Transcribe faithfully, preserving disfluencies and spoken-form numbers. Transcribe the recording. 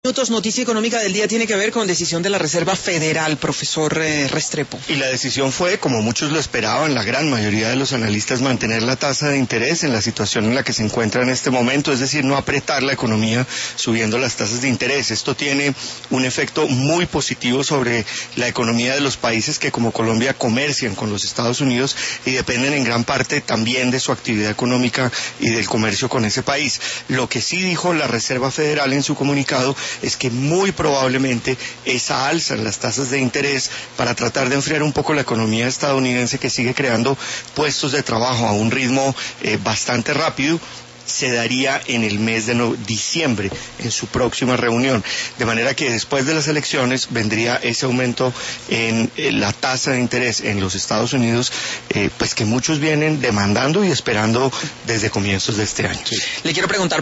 Minutos, noticia económica del día tiene que ver con decisión de la Reserva Federal, profesor eh, Restrepo. Y la decisión fue, como muchos lo esperaban, la gran mayoría de los analistas, mantener la tasa de interés en la situación en la que se encuentra en este momento, es decir, no apretar la economía subiendo las tasas de interés. Esto tiene un efecto muy positivo sobre la economía de los países que, como Colombia, comercian con los Estados Unidos y dependen en gran parte también de su actividad económica y del comercio con ese país. Lo que sí dijo la Reserva Federal en su comunicado es que muy probablemente esa alza en las tasas de interés para tratar de enfriar un poco la economía estadounidense, que sigue creando puestos de trabajo a un ritmo eh, bastante rápido, se daría en el mes de no, diciembre, en su próxima reunión. De manera que después de las elecciones vendría ese aumento en eh, la tasa de interés en los Estados Unidos, eh, pues que muchos vienen demandando y esperando desde comienzos de este año. Sí. Le quiero preguntar